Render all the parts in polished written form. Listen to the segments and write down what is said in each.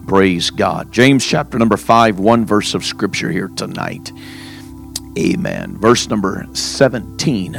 Praise God. James chapter number 5, one verse of scripture here tonight. Amen. Verse number 17.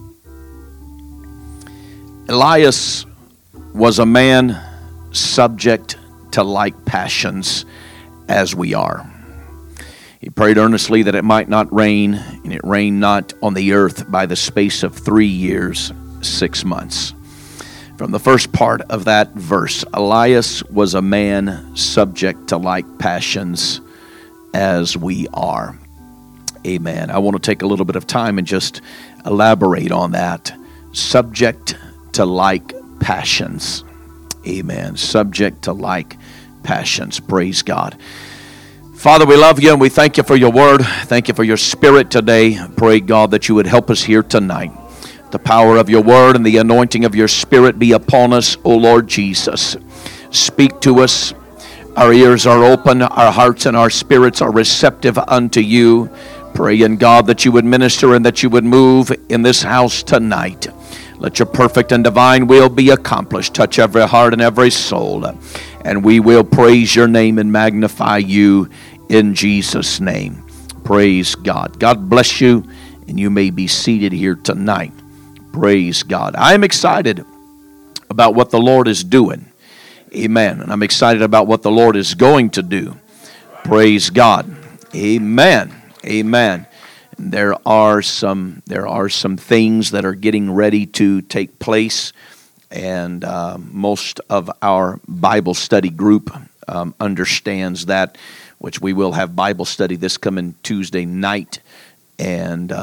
Elias was a man subject to like passions as we are. He prayed earnestly that it might not rain, and it rained not on the earth by the space of 3 years, 6 months. From the first part of that verse, Elias was a man subject to like passions as we are. Amen. I want to take a little bit of time and just elaborate on that. Subject to like passions. Amen. Subject to like passions. Praise God. Father, we love you and we thank you for your word. Thank you for your spirit today. Pray, God, that you would help us here tonight. The power of your word and the anointing of your spirit be upon us, O Lord Jesus. Speak to us. Our ears are open, our hearts and our spirits are receptive unto you. Praying, God, that you would minister and that you would move in this house tonight. Let your perfect and divine will be accomplished. Touch every heart and every soul. And we will praise your name and magnify you in Jesus' name. Praise God. God bless you, and you may be seated here tonight. Praise God. I am excited about what the Lord is doing. Amen. And I'm excited about what the Lord is going to do. Praise God. Amen. Amen. There are some things that are getting ready to take place, and most of our Bible study group understands that, which we will have Bible study this coming Tuesday night, and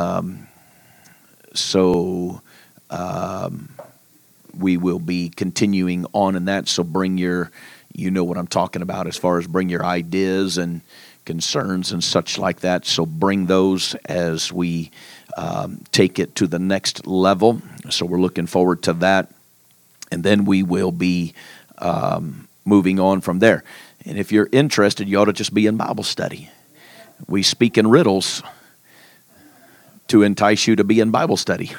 so we will be continuing on in that. So bring your, you know what I'm talking about as far as bring your ideas and concerns and such like that. So bring those as we take it to the next level. So we're looking forward to that. And then we will be moving on from there. And if you're interested, you ought to just be in Bible study. We speak in riddles to entice you to be in Bible study.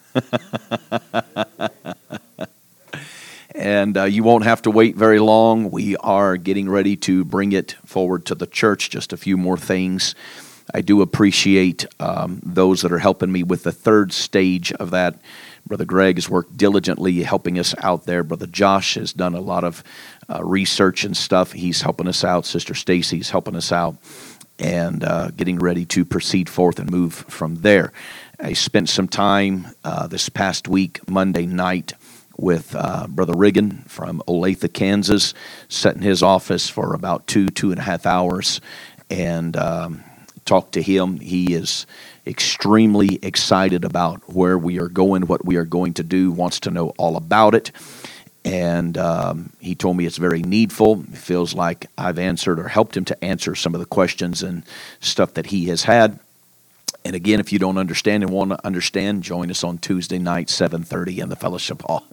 And you won't have to wait very long. We are getting ready to bring it forward to the church. Just a few more things. I do appreciate those that are helping me with the third stage of that. Brother Greg has worked diligently helping us out there. Brother Josh has done a lot of research and stuff. He's helping us out. Sister Stacy's helping us out. And getting ready to proceed forth and move from there. I spent some time this past week, Monday night, with Brother Riggin from Olathe, Kansas, sat in his office for about 2.5 hours, and talked to him. He is extremely excited about where we are going, what we are going to do, wants to know all about it. And he told me it's very needful. He feels like I've answered or helped him to answer some of the questions and stuff that he has had. And again, if you don't understand and want to understand, join us on Tuesday night, 7:30 in the fellowship hall.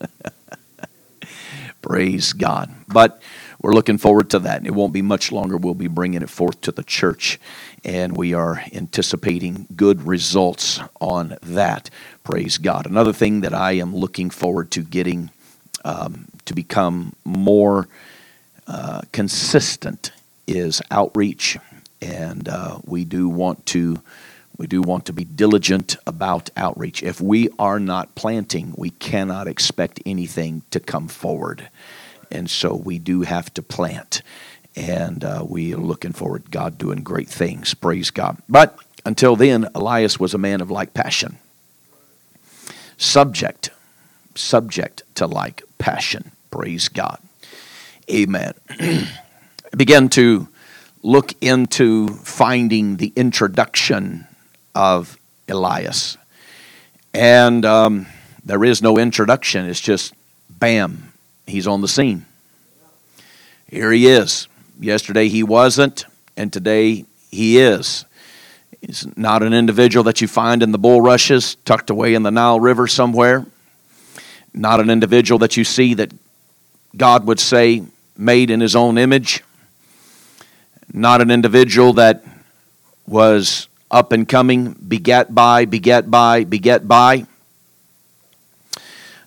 Praise God. But we're looking forward to that. It won't be much longer. We'll be bringing it forth to the church, and we are anticipating good results on that. Praise God. Another thing that I am looking forward to getting to become more consistent is outreach, and we do want to be diligent about outreach. If we are not planting, we cannot expect anything to come forward. And so we do have to plant. And we are looking forward to God doing great things. Praise God. But until then, Elias was a man of like passion. Subject to like passion. Praise God. Amen. I began to look into finding the introduction of Elias. And there is no introduction. It's just, bam, he's on the scene. Here he is. Yesterday he wasn't, and today he is. He's not an individual that you find in the bulrushes tucked away in the Nile River somewhere. Not an individual that you see that God would say made in his own image. Not an individual that was up and coming, begat by.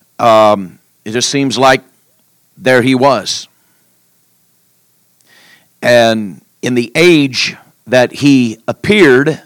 It just seems like there he was. And in the age that he appeared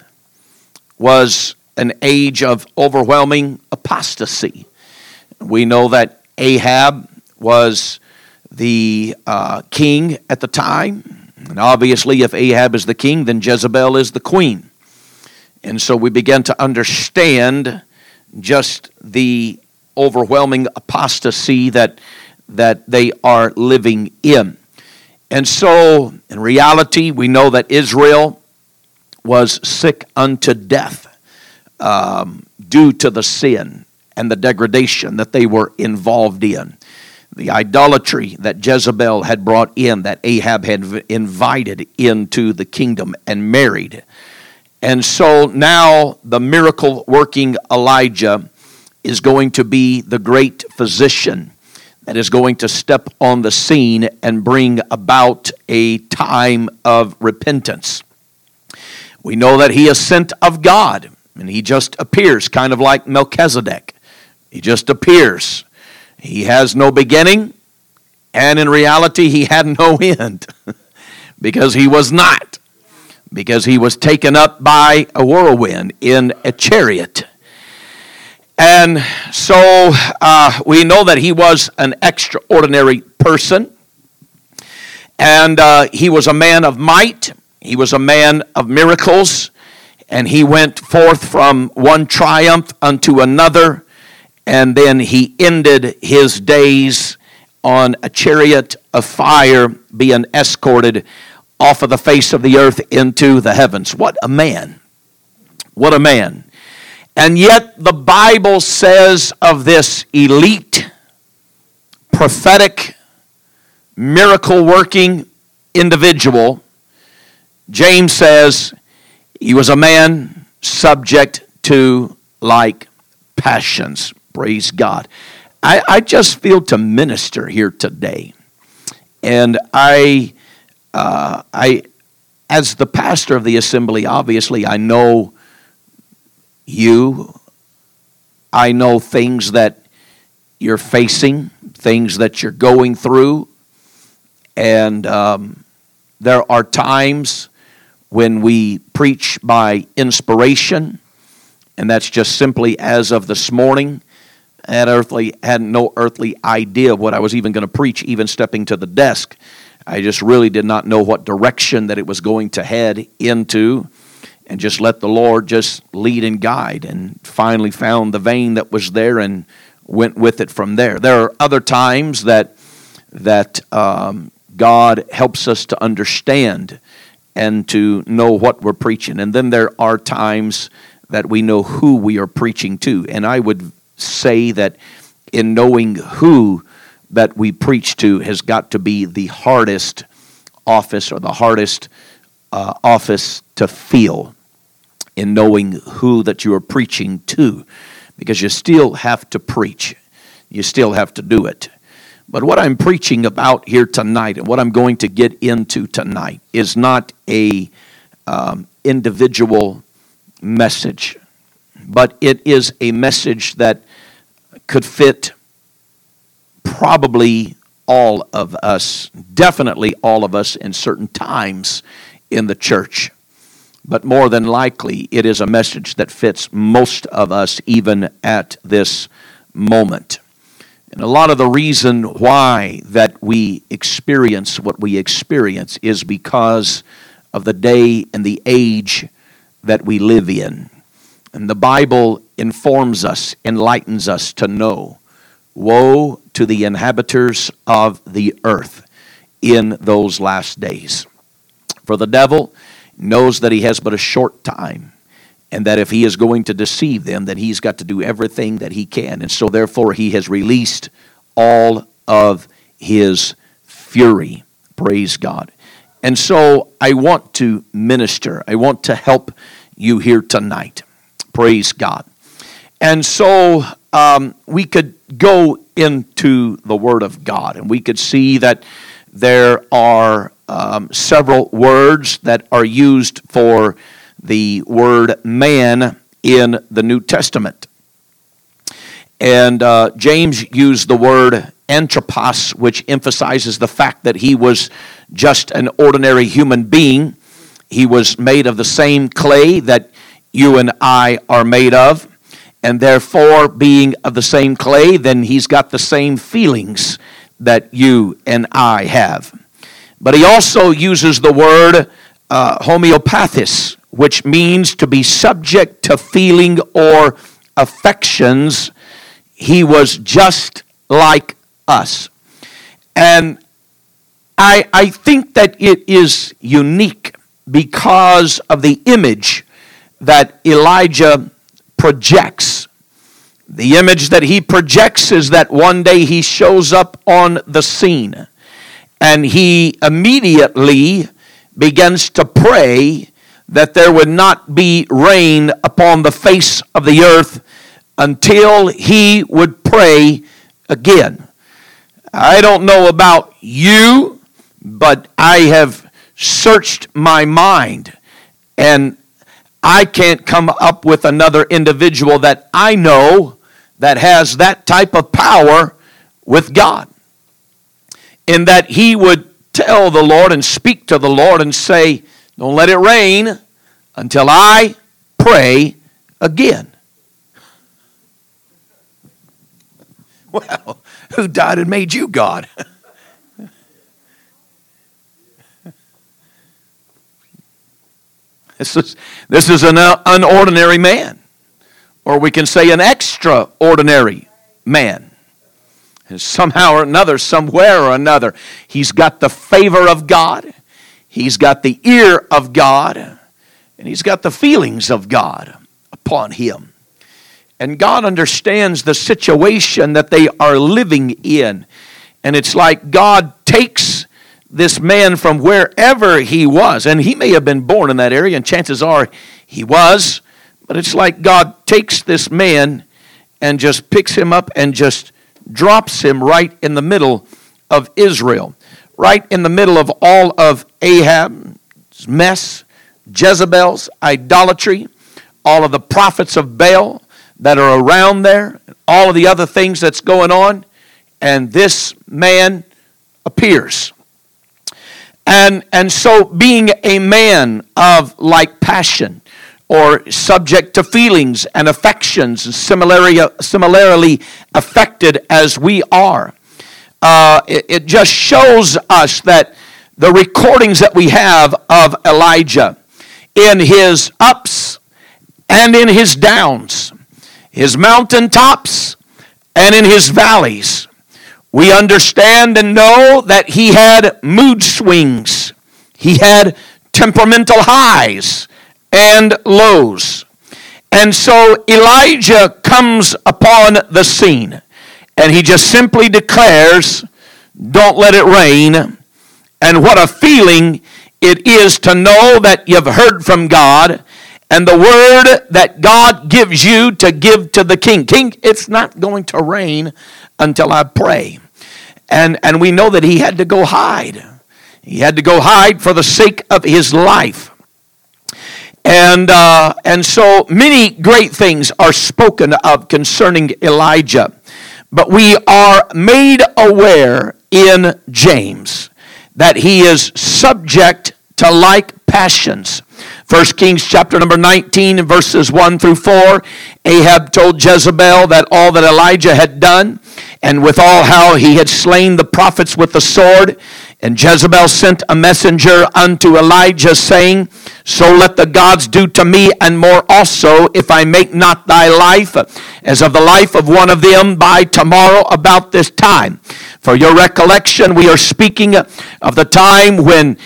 was an age of overwhelming apostasy. We know that Ahab was the king at the time. And obviously, if Ahab is the king, then Jezebel is the queen. And so we begin to understand just the overwhelming apostasy that they are living in. And so, in reality, we know that Israel was sick unto death due to the sin and the degradation that they were involved in. The idolatry that Jezebel had brought in, that Ahab had invited into the kingdom and married. And so now the miracle-working Elijah is going to be the great physician that is going to step on the scene and bring about a time of repentance. We know that he is sent of God, and he just appears, kind of like Melchizedek. He just appears. He has no beginning, and in reality, he had no end, because he was not. Because he was taken up by a whirlwind in a chariot. And so we know that he was an extraordinary person. And he was a man of might. He was a man of miracles. And he went forth from one triumph unto another. And then he ended his days on a chariot of fire, being escorted off of the face of the earth into the heavens. What a man. What a man. And yet the Bible says of this elite, prophetic, miracle-working individual, James says he was a man subject to like passions. Praise God. I just feel to minister here today. And I, as the pastor of the assembly, obviously I know you. I know things that you're facing, things that you're going through. And there are times when we preach by inspiration, and that's just simply as of this morning. I had no earthly idea of what I was even going to preach, even stepping to the desk. I just really did not know what direction that it was going to head into, and just let the Lord just lead and guide, and finally found the vein that was there and went with it from there. There are other times that God helps us to understand and to know what we're preaching. And then there are times that we know who we are preaching to. And I would say that in knowing who that we preach to has got to be the hardest office, or the hardest office to feel, in knowing who that you are preaching to, because you still have to preach. You still have to do it. But what I'm preaching about here tonight, and what I'm going to get into tonight, is not a individual message, but it is a message that could fit probably all of us, definitely all of us in certain times in the church. But more than likely, it is a message that fits most of us even at this moment. And a lot of the reason why that we experience what we experience is because of the day and the age that we live in. And the Bible informs us, enlightens us to know, woe to the inhabitants of the earth in those last days. For the devil knows that he has but a short time, and that if he is going to deceive them, that he's got to do everything that he can. And so therefore he has released all of his fury. Praise God. And so I want to minister. I want to help you here tonight. Praise God. And so we could go into the Word of God, and we could see that there are several words that are used for the word man in the New Testament. And James used the word anthropos, which emphasizes the fact that he was just an ordinary human being. He was made of the same clay that you and I are made of, and therefore, being of the same clay, then he's got the same feelings that you and I have. But he also uses the word homeopathis, which means to be subject to feeling or affections. He was just like us. And I think that it is unique because of the image that Elijah projects. The image that he projects is that one day he shows up on the scene and he immediately begins to pray that there would not be rain upon the face of the earth until he would pray again. I don't know about you, but I have searched my mind, and I can't come up with another individual that I know that has that type of power with God, in that he would tell the Lord and speak to the Lord and say, don't let it rain until I pray again. Well, who died and made you God? This is an unordinary man. Or we can say an extraordinary man. And somehow or another, somewhere or another, he's got the favor of God. He's got the ear of God. And he's got the feelings of God upon him. And God understands the situation that they are living in. And it's like God takes this man from wherever he was. And he may have been born in that area, and chances are he was. But it's like God takes this man and just picks him up and just drops him right in the middle of Israel. Right in the middle of all of Ahab's mess, Jezebel's idolatry, all of the prophets of Baal that are around there, all of the other things that's going on, and this man appears. And so being a man of like passion, or subject to feelings and affections, and similarly affected as we are, it just shows us that the recordings that we have of Elijah, in his ups and in his downs, his mountaintops and in his valleys, we understand and know that he had mood swings. He had temperamental highs and lows. And so Elijah comes upon the scene, and he just simply declares, don't let it rain. And what a feeling it is to know that you've heard from God, and the word that God gives you to give to the king. King, it's not going to rain until I pray. And we know that he had to go hide. He had to go hide for the sake of his life. And so many great things are spoken of concerning Elijah. But we are made aware in James that he is subject to like passions. 1 Kings chapter number 19, verses 1 through 4, Ahab told Jezebel that all that Elijah had done, and withal how he had slain the prophets with the sword. And Jezebel sent a messenger unto Elijah, saying, so let the gods do to me and more also, if I make not thy life as of the life of one of them by tomorrow about this time. For your recollection, we are speaking of the time when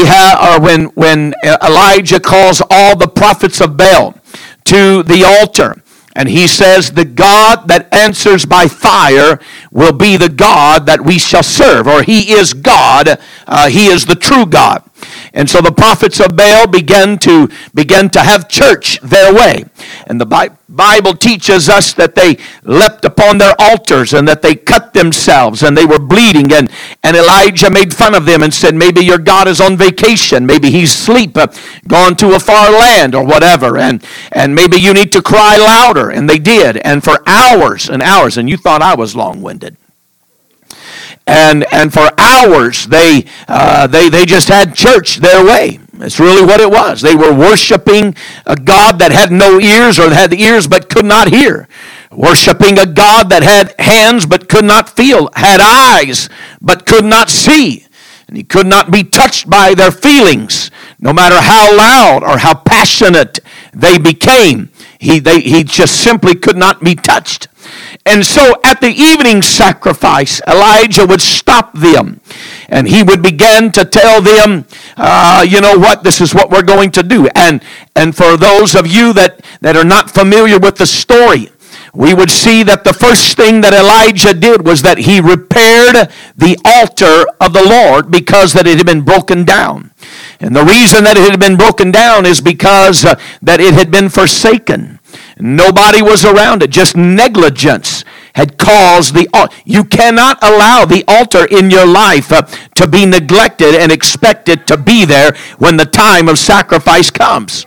when Elijah calls all the prophets of Baal to the altar. And he says, the God that answers by fire will be the God that we shall serve. Or he is God. He is the true God. And so the prophets of Baal began to have church their way. And the Bible teaches us that they leapt upon their altars and that they cut themselves and they were bleeding. And Elijah made fun of them and said, maybe your God is on vacation. Maybe he's asleep, gone to a far land or whatever. And maybe you need to cry louder. And they did. And for hours and hours. And you thought I was long-winded. and for hours they just had church their way. That's really what it was. They were worshiping a God that had no ears, or had ears but could not hear. Worshiping a God that had hands but could not feel, had eyes but could not see. And he could not be touched by their feelings, no matter how loud or how passionate they became. He just simply could not be touched. And so at the evening sacrifice, Elijah would stop them. And he would begin to tell them, you know what, this is what we're going to do. And for those of you that are not familiar with the story, we would see that the first thing that Elijah did was that he repaired the altar of the Lord, because that it had been broken down. And the reason that it had been broken down is because that it had been forsaken. Nobody was around it. Just negligence had caused the altar. You cannot allow the altar in your life to be neglected and expect it to be there when the time of sacrifice comes.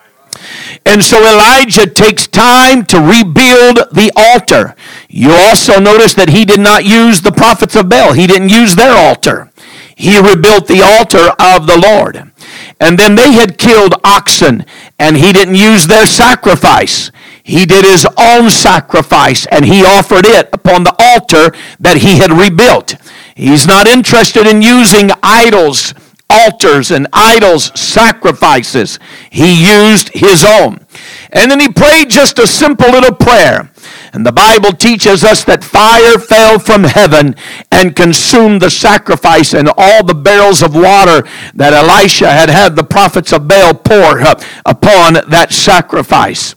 And so Elijah takes time to rebuild the altar. You also notice that he did not use the prophets of Baal. He didn't use their altar. He rebuilt the altar of the Lord. And then they had killed oxen, and he didn't use their sacrifice. He did his own sacrifice, and he offered it upon the altar that he had rebuilt. He's not interested in using idols, altars, and idols' sacrifices. He used his own. And then he prayed just a simple little prayer. And the Bible teaches us that fire fell from heaven and consumed the sacrifice and all the barrels of water that Elisha had the prophets of Baal pour upon that sacrifice.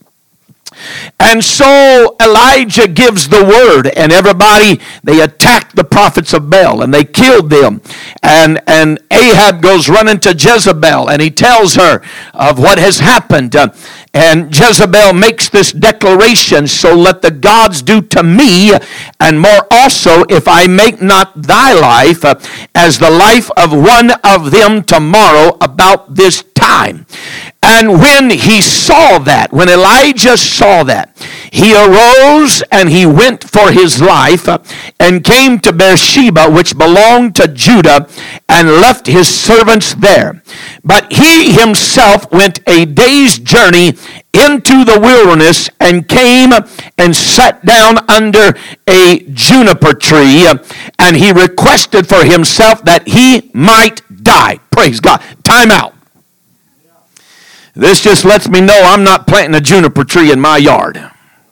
And so Elijah gives the word, and everybody, they attacked the prophets of Baal, and they killed them. And Ahab goes running to Jezebel, and he tells her of what has happened. And Jezebel makes this declaration, so let the gods do to me, and more also, if I make not thy life as the life of one of them tomorrow about this time. And when he saw that, when Elijah saw that, he arose and he went for his life and came to Beersheba, which belonged to Judah, and left his servants there. But he himself went a day's journey into the wilderness and came and sat down under a juniper tree, and he requested for himself that he might die. Praise God. Time out. This just lets me know I'm not planting a juniper tree in my yard.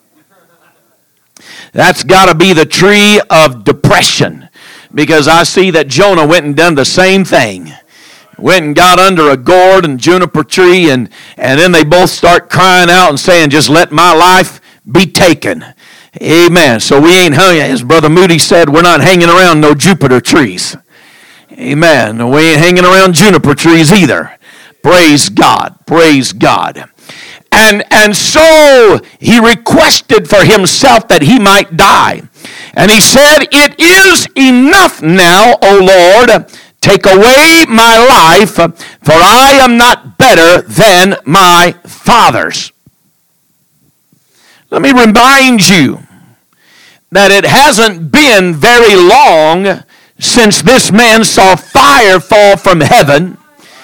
That's got to be the tree of depression, because I see that Jonah went and done the same thing. Went and got under a gourd and juniper tree, and then they both start crying out and saying, just let my life be taken. Amen. So we ain't hung, as Brother Moody said, we're not hanging around no Jupiter trees. Amen. We ain't hanging around juniper trees either. Praise God. Praise God. And so he requested for himself that he might die. And he said, it is enough now, O Lord, take away my life, for I am not better than my fathers. Let me remind you that it hasn't been very long since this man saw fire fall from heaven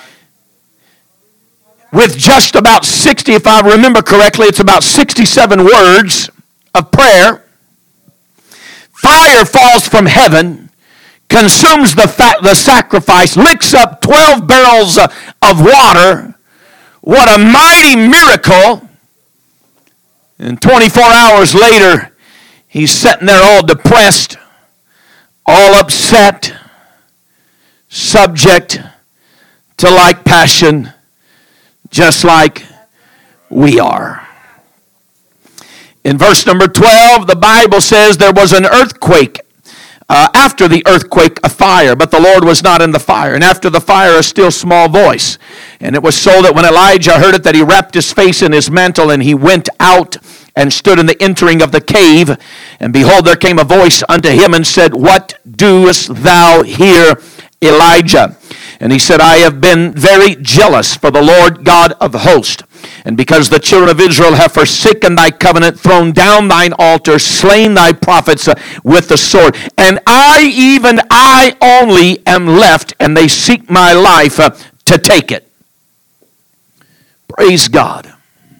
with just about 60, if I remember correctly, it's about 67 words of prayer. Fire falls from heaven, consumes the sacrifice, licks up 12 barrels of water. What a mighty miracle. And 24 hours later, he's sitting there all depressed, all upset, subject to like passion, just like we are. In verse number 12, the Bible says there was an earthquake. After the earthquake, a fire, but the Lord was not in the fire. And after the fire, a still small voice. And it was so that when Elijah heard it, that he wrapped his face in his mantle, and he went out and stood in the entering of the cave. And behold, there came a voice unto him and said, what doest thou here, Elijah. And he said, I have been very jealous for the Lord God of hosts. And because the children of Israel have forsaken thy covenant, thrown down thine altar, slain thy prophets with the sword. And I, even I only, am left, and they seek my life to take it. Praise God.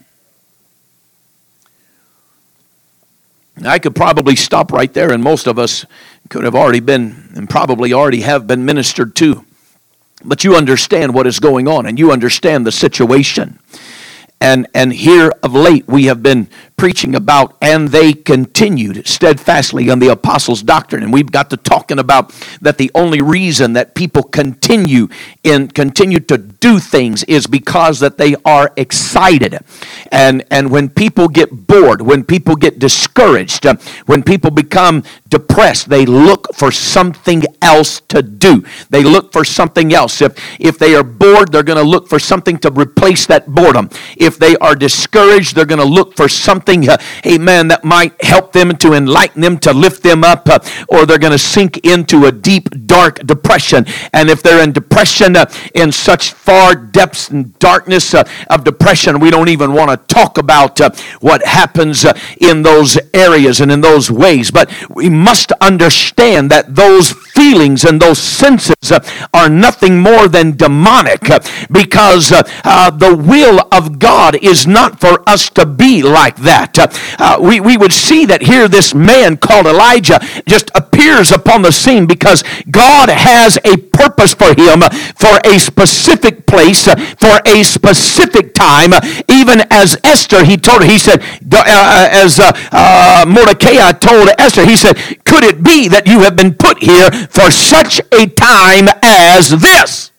I could probably stop right there, and most of us could have already been, and probably already have been ministered to. But you understand what is going on, and you understand the situation. And here of late we have been preaching about, and they continued steadfastly on the apostles' doctrine. And we've got to talking about that the only reason that people continue to do things is because that they are excited. And when people get bored, when people get discouraged, when people become depressed, they look for something else to do. They look for something else. If they are bored, they're going to look for something to replace that boredom. If they are discouraged, they're going to look for something, amen, that might help them, to enlighten them, to lift them up, or they're going to sink into a deep, dark depression. And if they're in depression, in such far depths and darkness of depression, we don't even want to talk about what happens in those areas and in those ways. But we must understand that those feelings and those senses are nothing more than demonic, because the will of God is not for us to be like that. We would see that here this man called Elijah just appears upon the scene because God has a purpose for him, for a specific place, for a specific time. Even as Esther, he told her, he said, as Mordecai told Esther, he said, could it be that you have been put here for such a time as this?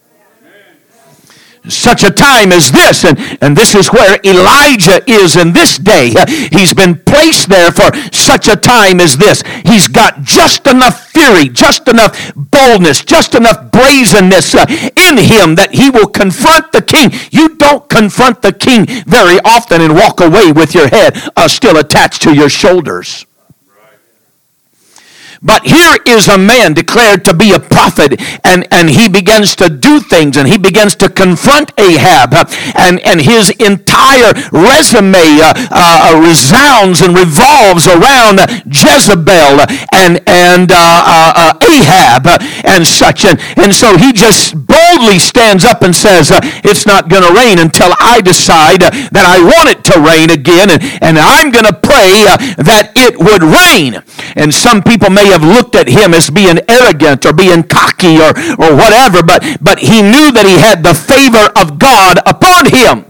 Such a time as this, and this is where Elijah is in this day. He's been placed there for such a time as this. He's got just enough fury, just enough boldness, just enough brazenness in him that he will confront the king. You don't confront the king very often and walk away with your head still attached to your shoulders. But here is a man declared to be a prophet, and he begins to do things, and he begins to confront Ahab, and his entire resume resounds and revolves around Jezebel and Ahab and such. And so he just boldly stands up and says, it's not going to rain until I decide that I want it to rain again, and I'm going to pray that it would rain. And some people may have looked at him as being arrogant or being cocky or whatever, but he knew that he had the favor of God upon him.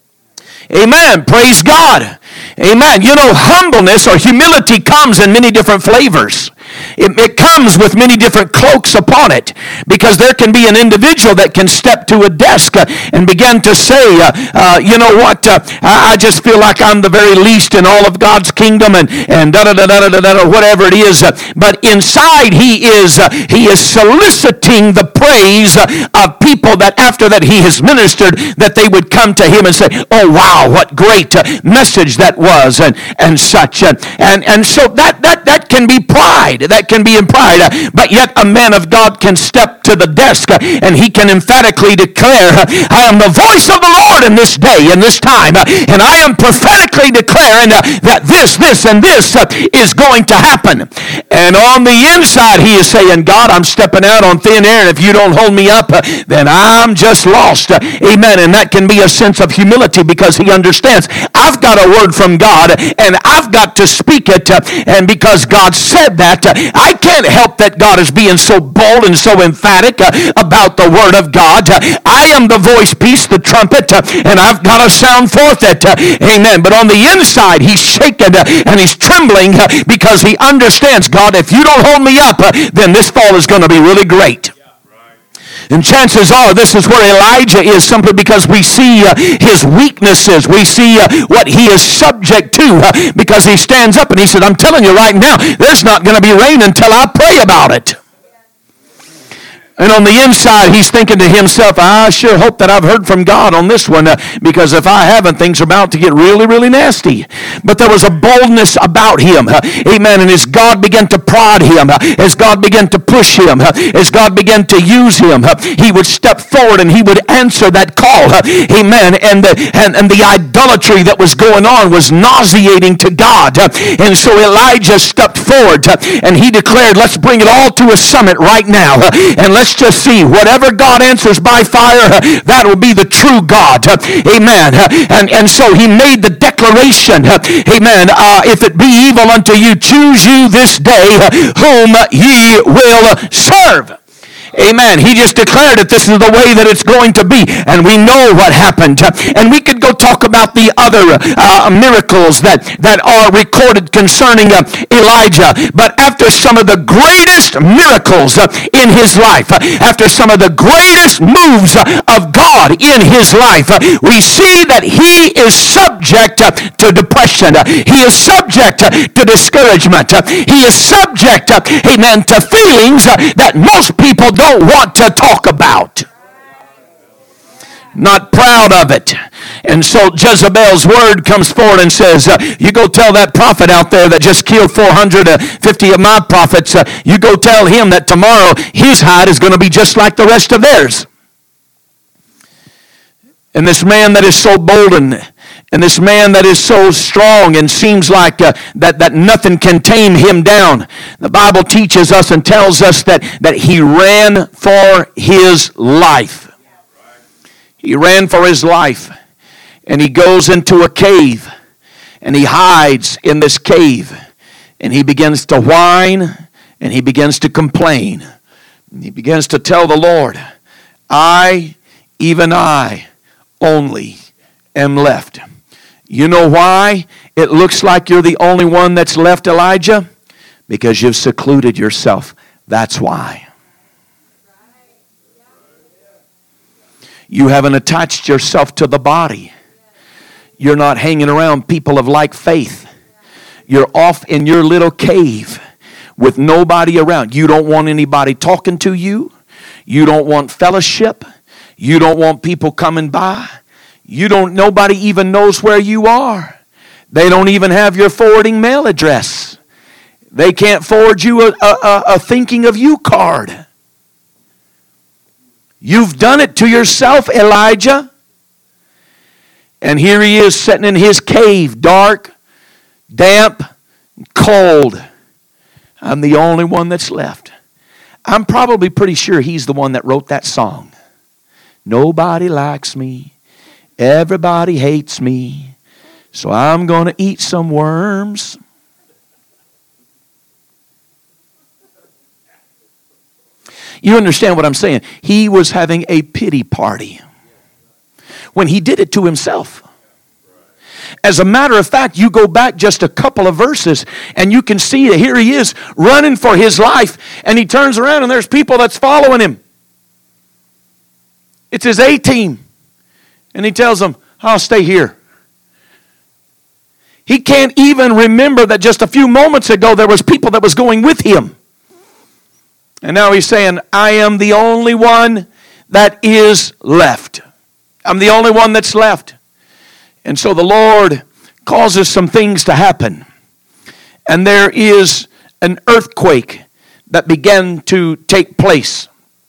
Amen. Praise God. Amen. You know, humbleness or humility comes in many different flavors. It comes with many different cloaks upon it, because there can be an individual that can step to a desk and begin to say, you know what, I just feel like I'm the very least in all of God's kingdom, and da-da-da-da-da-da, whatever it is. But inside he is soliciting the praise of people that after that he has ministered, that they would come to him and say, oh wow, what great message that was, and such. And so that can be pride. That can be in pride. But yet a man of God can step to the desk and he can emphatically declare, I am the voice of the Lord in this day, in this time, and I am prophetically declaring that this, and this is going to happen. And on the inside he is saying, God, I'm stepping out on thin air, and if you don't hold me up, then I'm just lost. Amen. And that can be a sense of humility, because he understands, I've got a word from God, and I've got to speak it, and because God said that, I can't help that God is being so bold and so emphatic about the word of God. I am the voice piece, the trumpet, and I've got to sound forth it. Amen. But on the inside, he's shaken and he's trembling because he understands, God, if you don't hold me up, then this fall is going to be really great. And chances are this is where Elijah is, simply because we see his weaknesses. We see what he is subject to, because he stands up and he said, I'm telling you right now, there's not going to be rain until I pray about it. And on the inside, he's thinking to himself, I sure hope that I've heard from God on this one, because if I haven't, things are about to get really, really nasty. But there was a boldness about him. Amen. And as God began to prod him, as God began to push him, as God began to use him, he would step forward and he would answer that call. Amen. And the idolatry that was going on was nauseating to God. And so Elijah stepped forward and he declared, let's bring it all to a summit right now. And let's just see, whatever God answers by fire, that will be the true God. Amen. And so he made the declaration, amen, if it be evil unto you, choose you this day whom ye will serve. Amen. He just declared it. This is the way that it's going to be. And we know what happened. And we could go talk about the other miracles that are recorded concerning Elijah. But after some of the greatest miracles in his life, after some of the greatest moves of God in his life, we see that he is subject to depression. He is subject to discouragement. He is subject, amen, to feelings that most people don't want to talk about. Not proud of it. And so Jezebel's word comes forward and says, you go tell that prophet out there that just killed 450 of my prophets, you go tell him that tomorrow his hide is going to be just like the rest of theirs. And this man that is so bold and this man that is so strong and seems like that nothing can tame him down. The Bible teaches us and tells us that he ran for his life. He ran for his life. And he goes into a cave. And he hides in this cave. And he begins to whine. And he begins to complain. And he begins to tell the Lord, even I, only am left. You know why it looks like you're the only one that's left, Elijah? Because you've secluded yourself. That's why. You haven't attached yourself to the body. You're not hanging around people of like faith. You're off in your little cave with nobody around. You don't want anybody talking to you. You don't want fellowship. You don't want people coming by. Nobody even knows where you are. They don't even have your forwarding mail address. They can't forward you a thinking of you card. You've done it to yourself, Elijah. And here he is sitting in his cave, dark, damp, cold. I'm the only one that's left. I'm probably pretty sure he's the one that wrote that song. Nobody likes me. Everybody hates me, so I'm going to eat some worms. You understand what I'm saying? He was having a pity party when he did it to himself. As a matter of fact, you go back just a couple of verses and you can see that here he is running for his life, and he turns around and there's people that's following him. It's his A-team. And he tells them, I'll stay here. He can't even remember that just a few moments ago there was people that was going with him. And now he's saying, I am the only one that is left. I'm the only one that's left. And so the Lord causes some things to happen. And there is an earthquake that began to take place.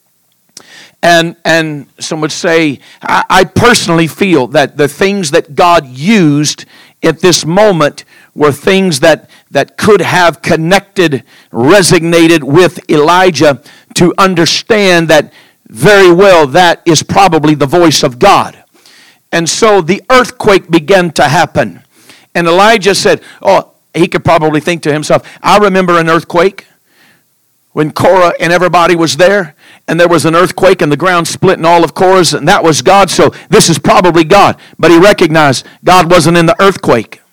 And some would say, I personally feel that the things that God used at this moment were things that could have connected, resonated with Elijah to understand that very well that is probably the voice of God. And so the earthquake began to happen. And Elijah said, he could probably think to himself, I remember an earthquake when Korah and everybody was there, and there was an earthquake and the ground split in all of Korah's, and that was God, so this is probably God. But he recognized God wasn't in the earthquake.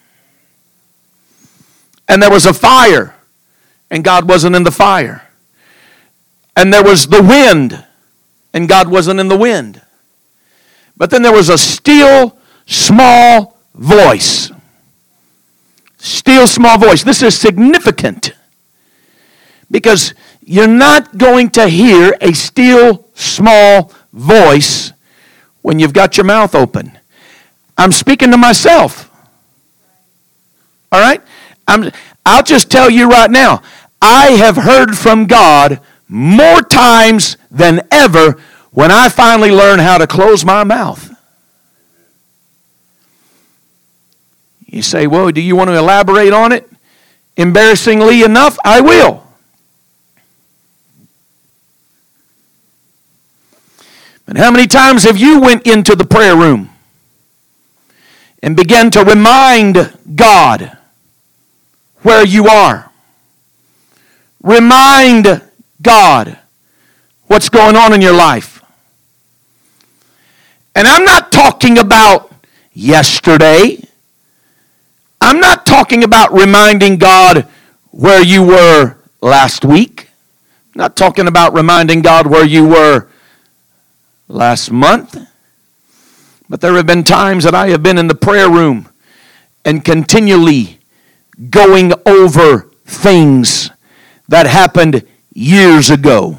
And there was a fire, and God wasn't in the fire. And there was the wind, and God wasn't in the wind. But then there was a still, small voice. Still, small voice. This is significant. Because You're not going to hear a still small voice when you've got your mouth open. I'm speaking to myself. All right? I'll just tell you right now, I have heard from God more times than ever when I finally learned how to close my mouth. You say, well, do you want to elaborate on it? Embarrassingly enough, I will. But how many times have you went into the prayer room and began to remind God where you are? Remind God what's going on in your life. And I'm not talking about yesterday. I'm not talking about reminding God where you were last week. I'm not talking about reminding God where you were last month. But there have been times that I have been in the prayer room and continually going over things that happened years ago.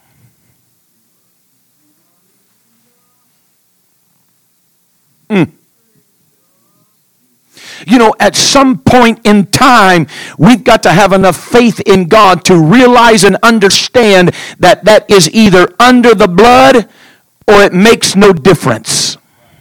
You know, at some point in time, we've got to have enough faith in God to realize and understand that that is either under the blood or it makes no difference.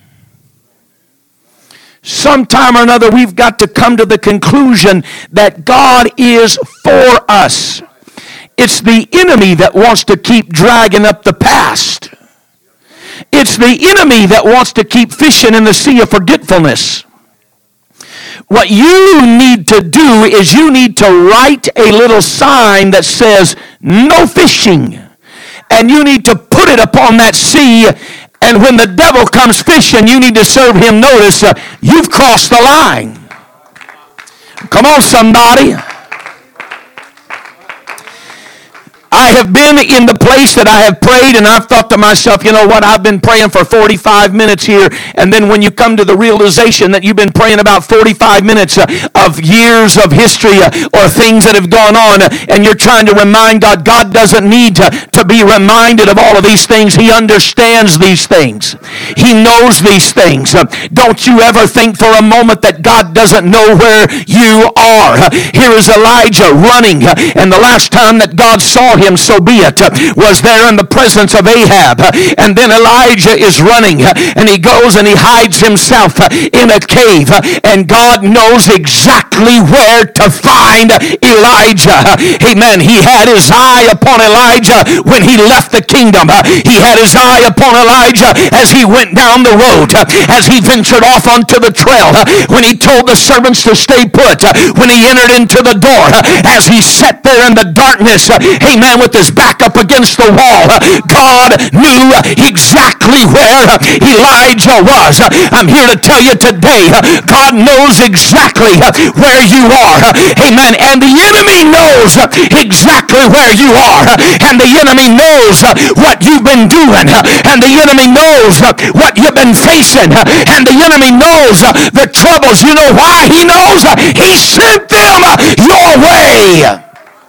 Sometime or another, we've got to come to the conclusion that God is for us. It's the enemy that wants to keep dragging up the past. It's the enemy that wants to keep fishing in the sea of forgetfulness. What you need to do is you need to write a little sign that says, no fishing. And you need to put it upon that sea. And when the devil comes fishing, you need to serve him notice. You've crossed the line. Come on, somebody. I have been in the place that I have prayed, and I've thought to myself, you know what, I've been praying for 45 minutes here, and then when you come to the realization that you've been praying about 45 minutes of years of history or things that have gone on, and you're trying to remind God, God doesn't need to be reminded of all of these things. He understands these things. He knows these things. Don't you ever think for a moment that God doesn't know where you are. Here is Elijah running, and the last time that God saw him, so be it, was there in the presence of Ahab. And then Elijah is running, and he goes and he hides himself in a cave, and God knows exactly where to find Elijah. Amen. He had his eye upon Elijah when he left the kingdom. He had his eye upon Elijah as he went down the road, as he ventured off onto the trail, when he told the servants to stay put, when he entered into the door, as he sat there in the darkness, amen, with his back up against the wall. God knew exactly where Elijah was. I'm here to tell you today, God knows exactly where you are. Amen. And the enemy knows exactly where you are. And the enemy knows what you've been doing. And the enemy knows what you've been facing. And the enemy knows the troubles. You know why he knows? He sent them your way.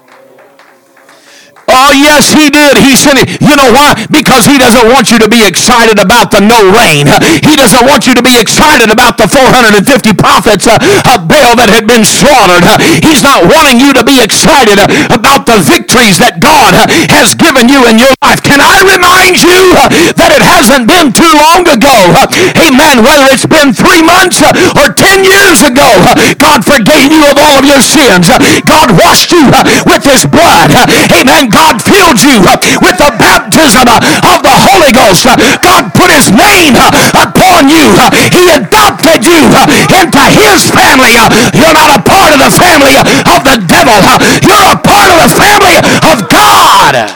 Oh, yes, he did. He sent it. You know why? Because he doesn't want you to be excited about the no rain. He doesn't want you to be excited about the 450 prophets of Baal that had been slaughtered. He's not wanting you to be excited about the victories that God has given you in your life. Can I remind you that it hasn't been too long ago? Amen. Whether it's been 3 months or 10 years ago, God forgave you of all of your sins. God washed you with his blood. Amen. God filled you with the baptism of the Holy Ghost. God put his name upon you. He adopted you into his family. You're not a part of the family of the devil. You're a part of the family of God.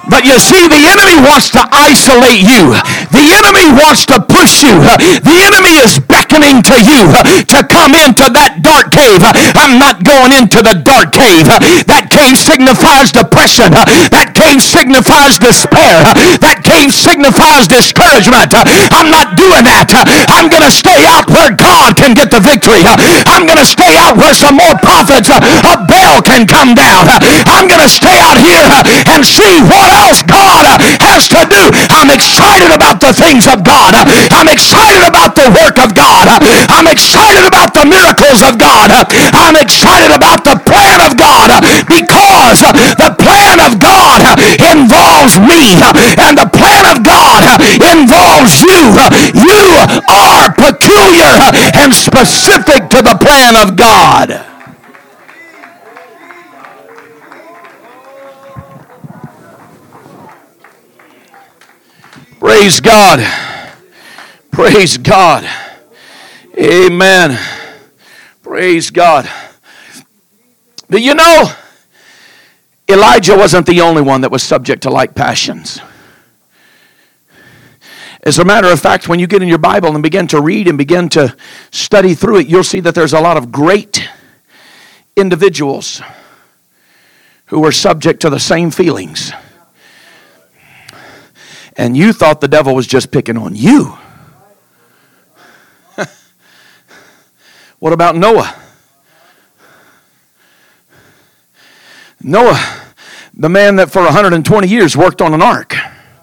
But you see, the enemy wants to isolate you. The enemy wants to push you. The enemy is beckoning to you to come into that dark cave. I'm not going into the dark cave. That cave signifies depression. That cave signifies despair. That cave signifies discouragement. I'm not doing that. I'm going to stay out where God can get the victory. I'm going to stay out where some more prophets of Baal can come down. I'm going to stay out here and see what else God has to do. I'm excited about the things of God. I'm excited about the work of God. I'm excited about the miracles of God. I'm excited about the plan of God, because the plan of God involves me, and the plan of God involves you. You are peculiar and specific to the plan of God. Praise God. Praise God. Amen. Praise God. But you know, Elijah wasn't the only one that was subject to like passions. As a matter of fact, when you get in your Bible and begin to read and begin to study through it, you'll see that there's a lot of great individuals who were subject to the same feelings. And you thought the devil was just picking on you. What about Noah? Noah, the man that for 120 years worked on an ark,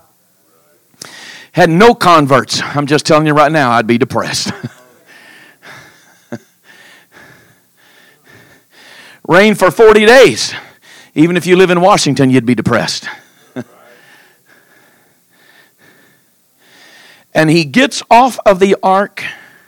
had no converts. I'm just telling you right now, I'd be depressed. Rain for 40 days. Even if you live in Washington, you'd be depressed. And he gets off of the ark,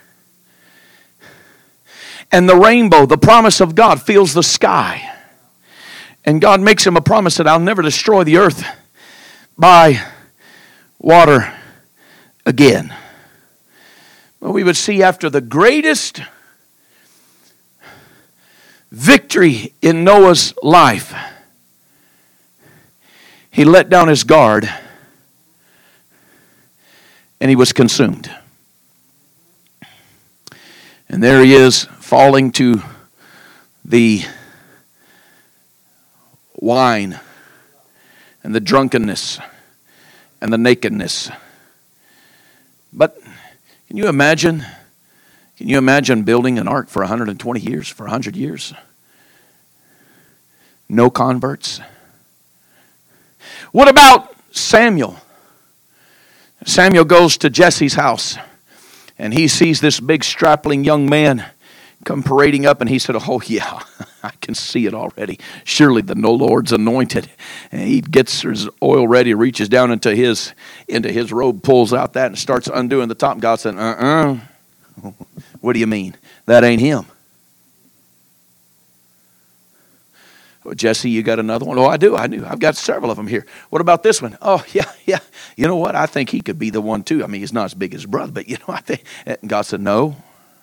and the rainbow, the promise of God, fills the sky. And God makes him a promise that I'll never destroy the earth by water again. Well, we would see after the greatest victory in Noah's life, he let down his guard and he was consumed. And there he is, falling to the wine and the drunkenness and the nakedness. But can you imagine building an ark for 120 years, for 100 years? No converts. What about Samuel? Samuel goes to Jesse's house, and he sees this big strapling young man come parading up, and he said, oh yeah, I can see it already. Surely the Lord's anointed. And he gets his oil ready, reaches down into his robe, pulls out that, and starts undoing the top. And God said, what do you mean? That ain't him. Oh, Jesse, you got another one? Oh, I do. I've got several of them here. What about this one? Oh, yeah. You know what? I think he could be the one too. I mean, he's not as big as his brother, but I think. And God said, no.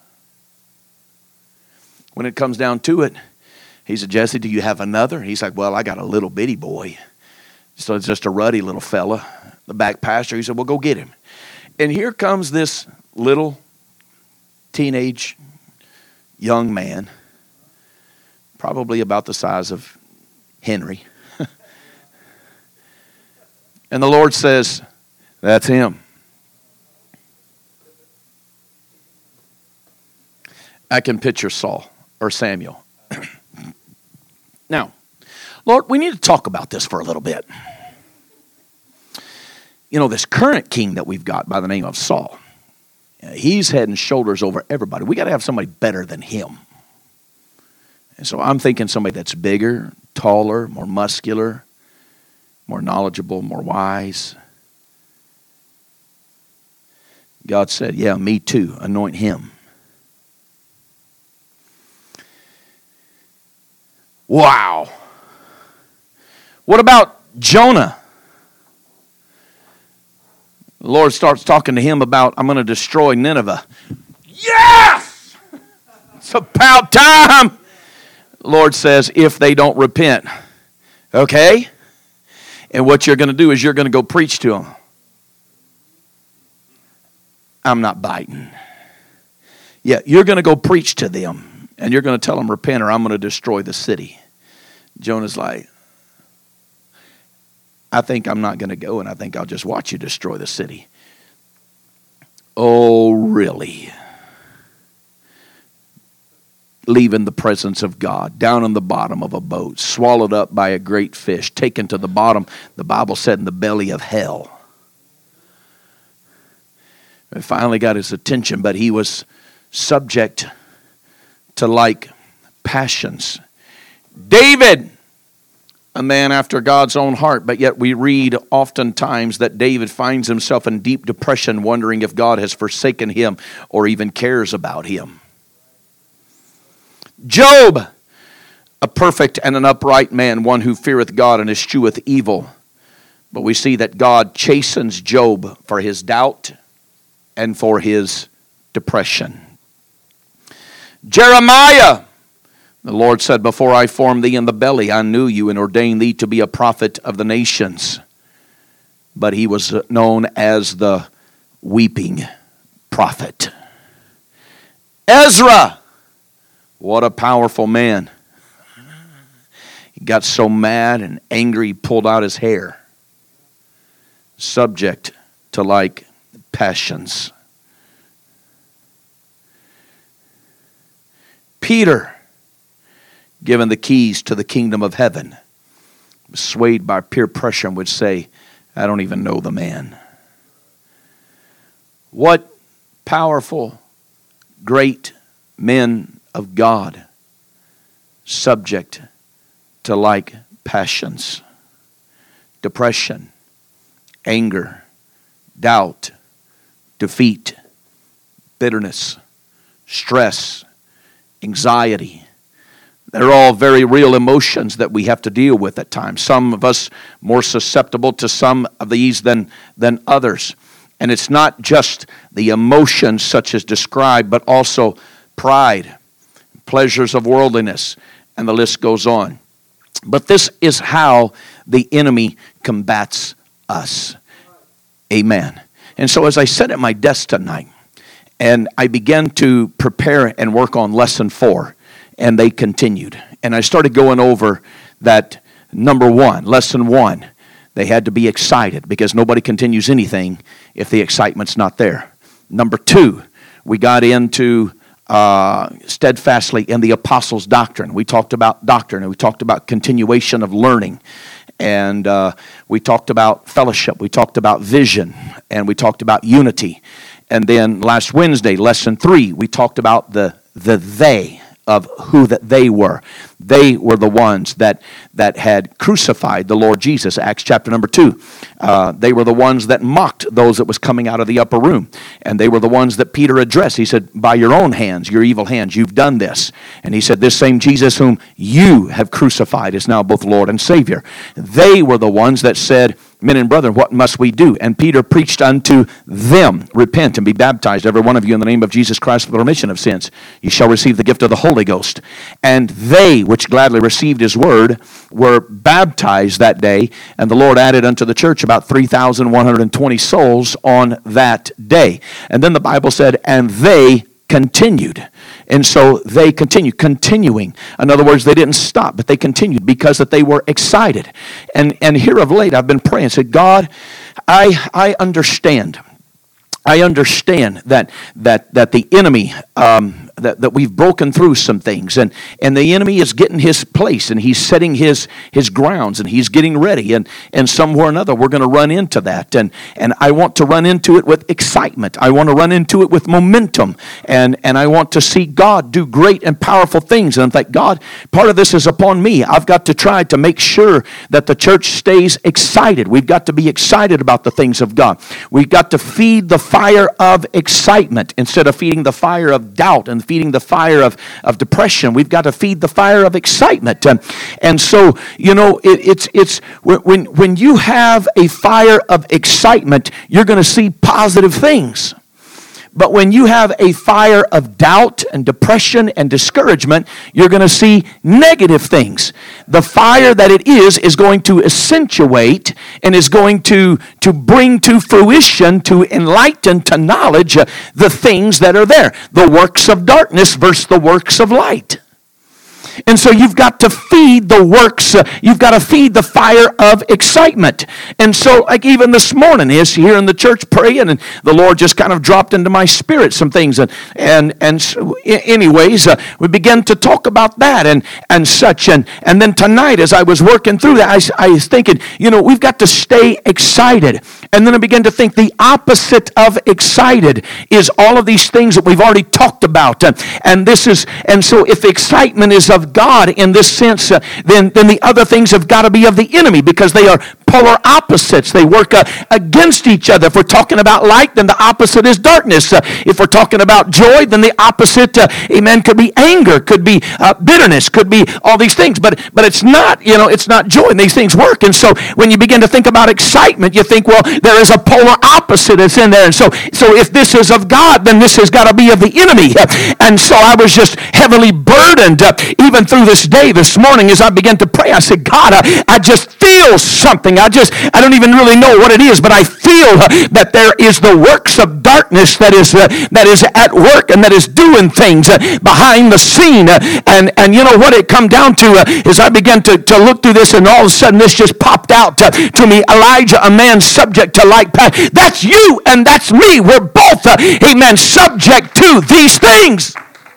When it comes down to it, he said, Jesse, do you have another? He's like, well, I got a little bitty boy. So it's just a ruddy little fella, the back pasture. He said, well, go get him. And here comes this little teenage young man, probably about the size of Henry. And the Lord says, that's him. I can picture Saul or Samuel. Now, Lord, we need to talk about this for a little bit. You know, this current king that we've got by the name of Saul, he's head and shoulders over everybody. We got to have somebody better than him. And so I'm thinking somebody that's bigger, taller, more muscular, more knowledgeable, more wise. God said, yeah, me too. Anoint him. Wow. What about Jonah? The Lord starts talking to him about, I'm going to destroy Nineveh. Yes! It's about time. The Lord says, if they don't repent. Okay? And what you're going to do is you're going to go preach to them. I'm not biting. Yeah, you're going to go preach to them. And you're going to tell them, repent or I'm going to destroy the city. Jonah's like, I think I'm not going to go, and I think I'll just watch you destroy the city. Oh, really? Leaving the presence of God, down in the bottom of a boat, swallowed up by a great fish, taken to the bottom, the Bible said, in the belly of hell. It finally got his attention, but he was subject to like passions. David, a man after God's own heart, but yet we read oftentimes that David finds himself in deep depression, wondering if God has forsaken him or even cares about him. Job, a perfect and an upright man, one who feareth God and escheweth evil. But we see that God chastens Job for his doubt and for his depression. Jeremiah, the Lord said, before I formed thee in the belly, I knew you and ordained thee to be a prophet of the nations. But he was known as the weeping prophet. Ezra, what a powerful man. He got so mad and angry, he pulled out his hair. Subject to like passions. Peter, given the keys to the kingdom of heaven, swayed by peer pressure and would say, I don't even know the man. What powerful, great men of God, subject to like passions, depression, anger, doubt, defeat, bitterness, stress, anxiety. They're all very real emotions that we have to deal with at times. Some of us more susceptible to some of these than others. And it's not just the emotions such as described, but also pride, pleasures of worldliness, and the list goes on. But this is how the enemy combats us. Amen. And so as I sat at my desk tonight, and I began to prepare and work on lesson 4, and they continued. And I started going over that number 1, lesson 1. They had to be excited because nobody continues anything if the excitement's not there. Number 2, we got into steadfastly in the apostles' doctrine. We talked about doctrine, and we talked about continuation of learning. And we talked about fellowship. We talked about vision. And we talked about unity. And then last Wednesday, lesson 3, we talked about the they of who that they were. They were the ones that had crucified the Lord Jesus, Acts chapter number 2. They were the ones that mocked those that was coming out of the upper room. And they were the ones that Peter addressed. He said, by your own hands, your evil hands, you've done this. And he said, this same Jesus whom you have crucified is now both Lord and Savior. They were the ones that said, men and brethren, what must we do? And Peter preached unto them, repent and be baptized, every one of you, in the name of Jesus Christ for the remission of sins. You shall receive the gift of the Holy Ghost. And they, which gladly received his word, were baptized that day. And the Lord added unto the church about 3,120 souls on that day. And then the Bible said, and they continued. And so they continuing. In other words, they didn't stop, but they continued because that they were excited. And here of late, I've been praying, said, God, I understand. I understand that the enemy, that we've broken through some things, and the enemy is getting his place, and he's setting his grounds, and he's getting ready, and somewhere or another we're going to run into that, and I want to run into it with excitement. I want to run into it with momentum, and I want to see God do great and powerful things. And I'm like, God, part of this is upon me. I've got to try to make sure that the church stays excited. We've got to be excited about the things of God. We've got to feed the fire of excitement instead of feeding the fire of doubt and feeding the fire of depression. We've got to feed the fire of excitement. And so, you know, it's when you have a fire of excitement, you're going to see positive things. But when you have a fire of doubt and depression and discouragement, you're going to see negative things. The fire that it is going to accentuate and is going to bring to fruition, to enlighten, to knowledge the things that are there. The works of darkness versus the works of light. And so you've got to feed the works, you've got to feed the fire of excitement. And so like even this morning, is here in the church praying, and the Lord just kind of dropped into my spirit some things. And so anyways, we began to talk about that and such. And then tonight, as I was working through that, I was thinking, we've got to stay excited. And then I began to think the opposite of excited is all of these things that we've already talked about. And so if excitement is of God in this sense, then the other things have got to be of the enemy, because they are polar opposites. They work against each other. If we're talking about light, then the opposite is darkness. If we're talking about joy, then the opposite, amen, could be anger, could be bitterness, could be all these things. But it's not, it's not joy, and these things work. And so when you begin to think about excitement, you think, well, there is a polar opposite that's in there. And so if this is of God, then this has got to be of the enemy. And so I was just heavily burdened, even through this day, this morning, as I began to pray. I said, God, I just feel something. I don't even really know what it is, but I feel that there is the works of darkness that is at work and that is doing things behind the scene. And you know what it come down to is I began to look through this, and all of a sudden this just popped out to me. Elijah, a man subject to like passion. That's you and that's me. We're both, amen, subject to these things.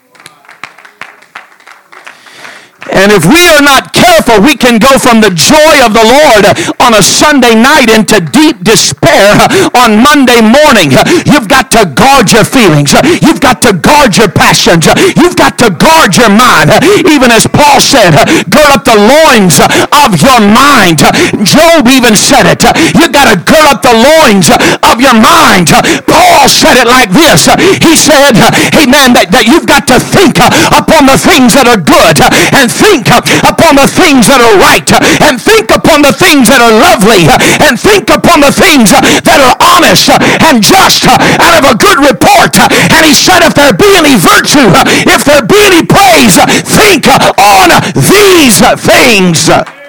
And if we are not careful, we can go from the joy of the Lord on a Sunday night into deep despair on Monday morning. You've got to guard your feelings. You've got to guard your passions. You've got to guard your mind. Even as Paul said, gird up the loins of your mind. Job even said it. You've got to gird up the loins of your mind. Paul said it like this. He said, amen, that you've got to think upon the things that are good, and think upon the things that are right, and think upon the things that are lovely, and think upon the things that are honest and just, out of a good report. And he said, if there be any virtue, if there be any praise, think on these things.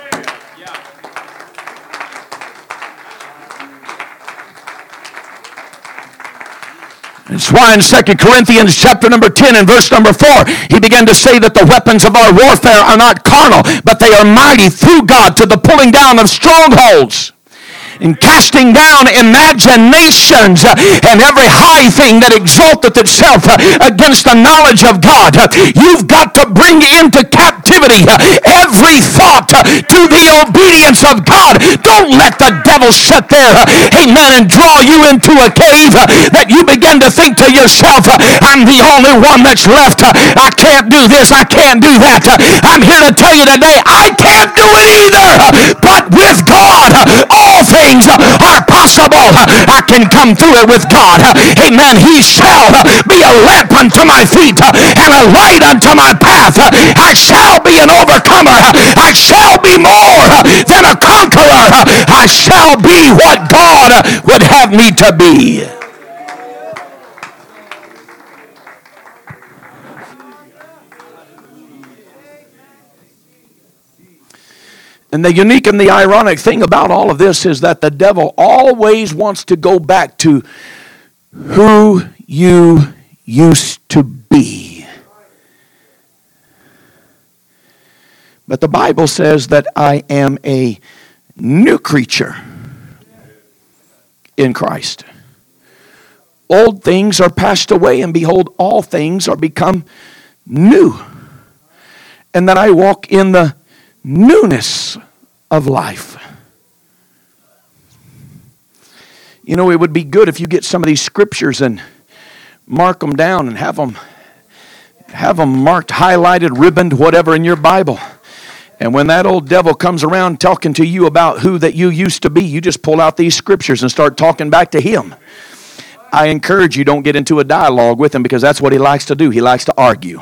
That's why in 2 Corinthians chapter number 10 and verse number 4, he began to say that the weapons of our warfare are not carnal, but they are mighty through God to the pulling down of strongholds, and casting down imaginations and every high thing that exalteth itself against the knowledge of God. You've got to bring into captivity every thought to the obedience of God. Don't let the devil sit there, amen, and draw you into a cave that you begin to think to yourself, I'm the only one that's left. I can't do this. I can't do that. I'm here to tell you today, I can't do it either. But with God, all things are possible. I can come through it with God. Amen. He shall be a lamp unto my feet and a light unto my path. I shall be an overcomer. I shall be more than a conqueror. I shall be what God would have me to be. And the unique and the ironic thing about all of this is that the devil always wants to go back to who you used to be. But the Bible says that I am a new creature in Christ. Old things are passed away, and behold, all things are become new. And that I walk in the newness of life. You know, it would be good if you get some of these scriptures and mark them down and have them marked, highlighted, ribboned, whatever in your Bible. And when that old devil comes around talking to you about who that you used to be, you just pull out these scriptures and start talking back to him. I encourage you, don't get into a dialogue with him, because that's what he likes to do. He likes to argue.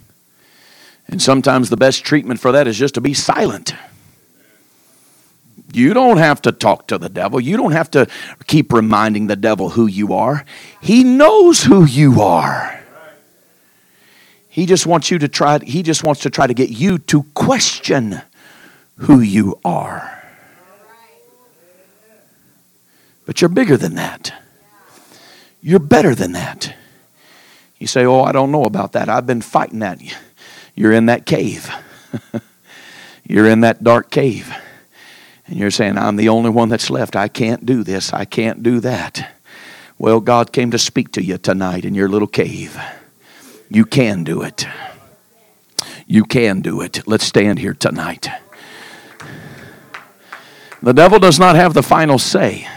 And sometimes the best treatment for that is just to be silent. You don't have to talk to the devil. You don't have to keep reminding the devil who you are. He knows who you are. He just wants to try to get you to question who you are. But you're bigger than that. You're better than that. You say, oh, I don't know about that. I've been fighting that. You're in that cave. You're in that dark cave. And you're saying, I'm the only one that's left. I can't do this. I can't do that. Well, God came to speak to you tonight in your little cave. You can do it. You can do it. Let's stand here tonight. The devil does not have the final say.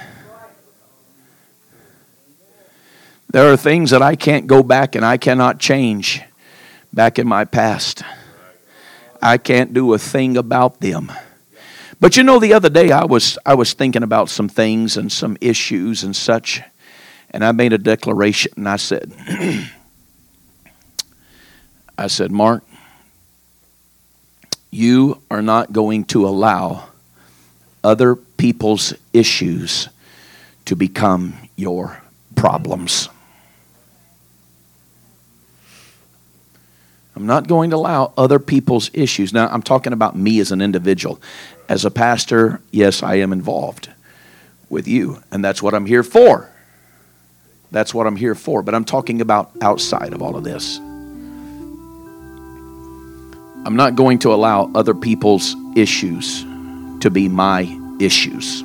There are things that I can't go back and I cannot change back in my past. I can't do a thing about them. But you know, the other day I was thinking about some things and some issues and such, and I made a declaration, and I said, Mark, you are not going to allow other people's issues to become your problems. I'm not going to allow other people's issues. Now, I'm talking about me as an individual. As a pastor, yes, I am involved with you, and that's what I'm here for. That's what I'm here for. But I'm talking about outside of all of this. I'm not going to allow other people's issues to be my issues.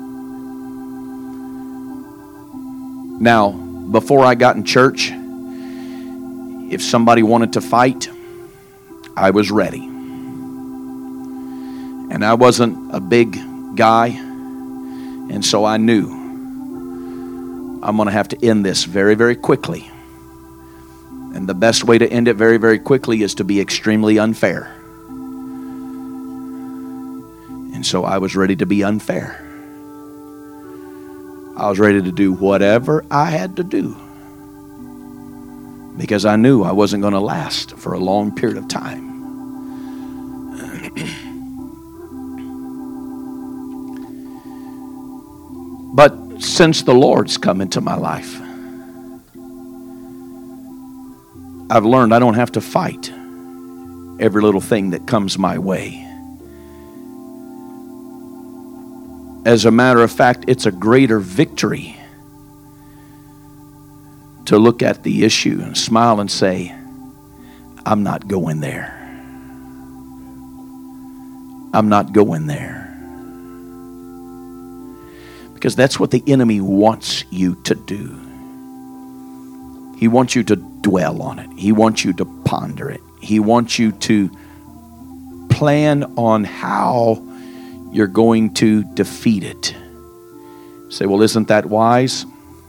Now, before I got in church, if somebody wanted to fight, I was ready. And I wasn't a big guy, and so I knew I'm going to have to end this very, very quickly. And the best way to end it very, very quickly is to be extremely unfair. And so I was ready to be unfair. I was ready to do whatever I had to do, because I knew I wasn't going to last for a long period of time. But since the Lord's come into my life, I've learned I don't have to fight every little thing that comes my way. As a matter of fact, it's a greater victory to look at the issue and smile and say, I'm not going there. I'm not going there. Because that's what the enemy wants you to do. He wants you to dwell on it. He wants you to ponder it. He wants you to plan on how you're going to defeat it. Say, well, isn't that wise?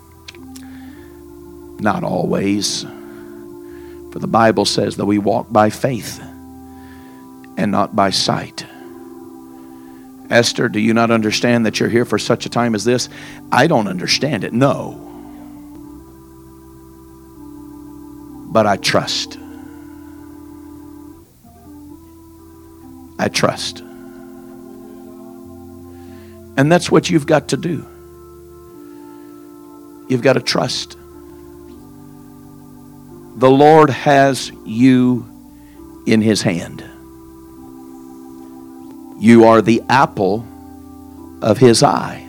Not always. For the Bible says that we walk by faith and not by sight. Esther, do you not understand that you're here for such a time as this? I don't understand it, no. But I trust. I trust. And that's what you've got to do. You've got to trust. The Lord has you in His hand. You are the apple of His eye.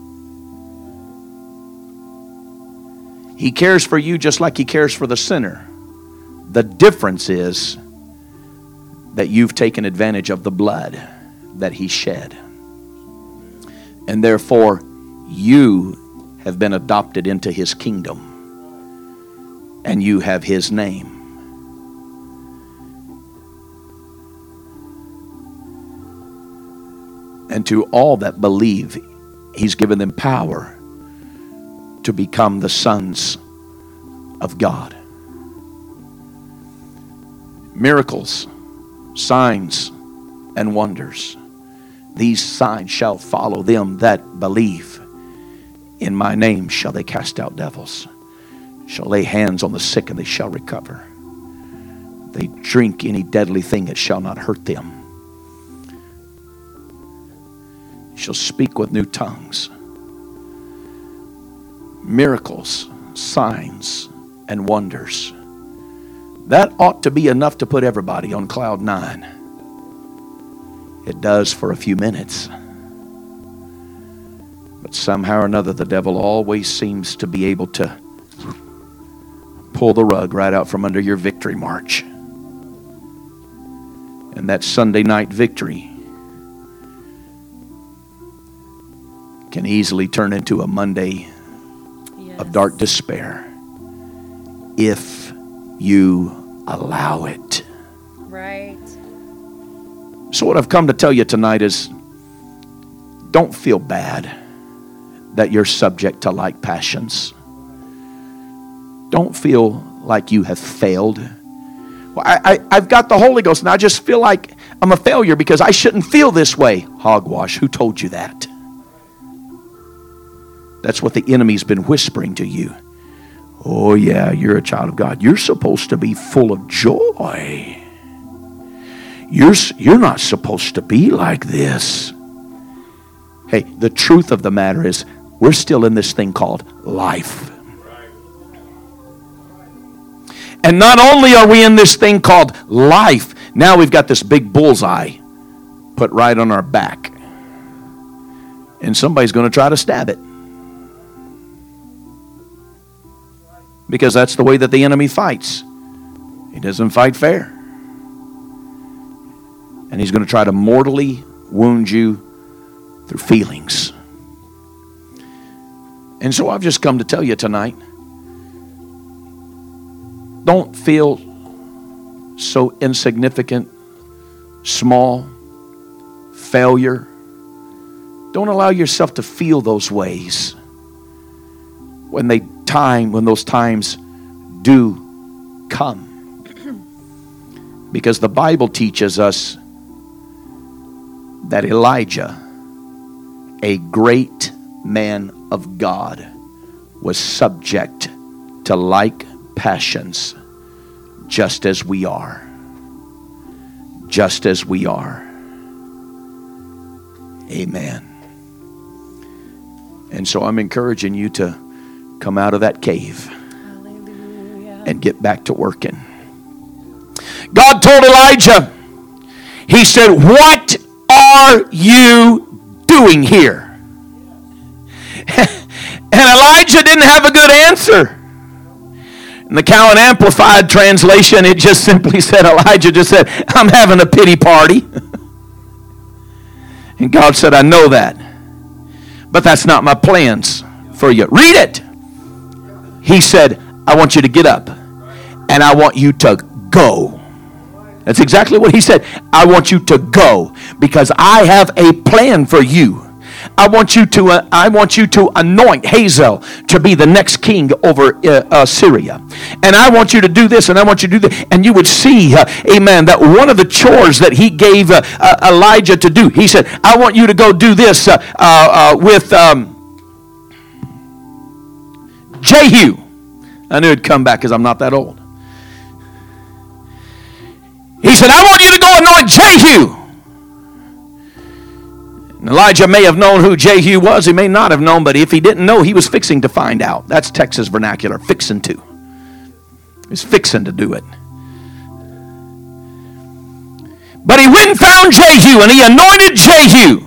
He cares for you just like He cares for the sinner. The difference is that you've taken advantage of the blood that He shed. And therefore, you have been adopted into His kingdom. And you have His name. And to all that believe, He's given them power to become the sons of God. Miracles, signs, and wonders. These signs shall follow them that believe. In my name shall they cast out devils. Shall lay hands on the sick and they shall recover. They drink any deadly thing, it shall not hurt them. shall speak with new tongues. Miracles, signs, and wonders. That ought to be enough to put everybody on cloud 9. It does for a few minutes. But somehow or another, the devil always seems to be able to pull the rug right out from under your victory march. And that Sunday night victory can easily turn into a Monday of dark despair if you allow it. Right. So what I've come to tell you tonight is, don't feel bad that you're subject to like passions. Don't feel like you have failed. Well, I've got the Holy Ghost and I just feel like I'm a failure because I shouldn't feel this way. Hogwash, who told you that? That's what the enemy's been whispering to you. Oh yeah, you're a child of God. You're supposed to be full of joy. You're not supposed to be like this. Hey, the truth of the matter is, we're still in this thing called life. And not only are we in this thing called life, now we've got this big bullseye put right on our back. And somebody's going to try to stab it. Because that's the way that the enemy fights. He doesn't fight fair. And he's going to try to mortally wound you through feelings. And so I've just come to tell you tonight, don't feel so insignificant, small, failure. Don't allow yourself to feel those ways when those times do come. Because the Bible teaches us that Elijah, a great man of God, was subject to like passions, just as we are. Just as we are. Amen. And so I'm encouraging you to come out of that cave. Hallelujah. And get back to working. God told Elijah, he said, "What are you doing here?" And Elijah didn't have a good answer. In the Cowan Amplified translation, it just simply said, Elijah just said, "I'm having a pity party." And God said, "I know that, but that's not my plans for you." Read it. He said, "I want you to get up and I want you to go." That's exactly what he said. I want you to go because I have a plan for you. I want you to anoint Hazael to be the next king over Syria. And I want you to do this and I want you to do that. And you would see, amen, that one of the chores that he gave Elijah to do, he said, I want you to go do this with Jehu. I knew it'd come back because I'm not that old. He said, I want you to go anoint Jehu. And Elijah may have known who Jehu was. He may not have known, but if he didn't know, he was fixing to find out. That's Texas vernacular, fixing to. He's fixing to do it. But he went and found Jehu, and he anointed Jehu.